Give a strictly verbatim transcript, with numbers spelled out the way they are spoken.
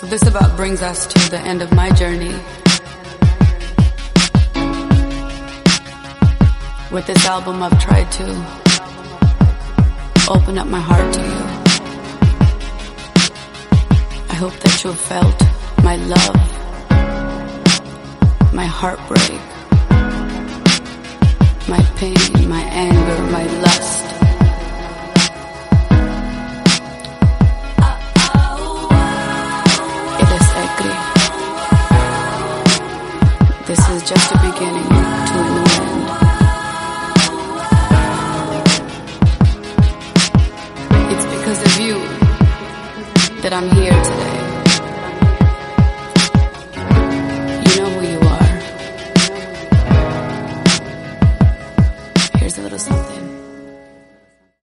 This about brings us to the end of my journey. With this album I've tried to open up my heart to you. I hope that you have felt my love, my heartbreak, my pain, my anger, my lust. This is just a beginning to a new end. It's because of you that I'm here today. You know who you are. Here's a little something.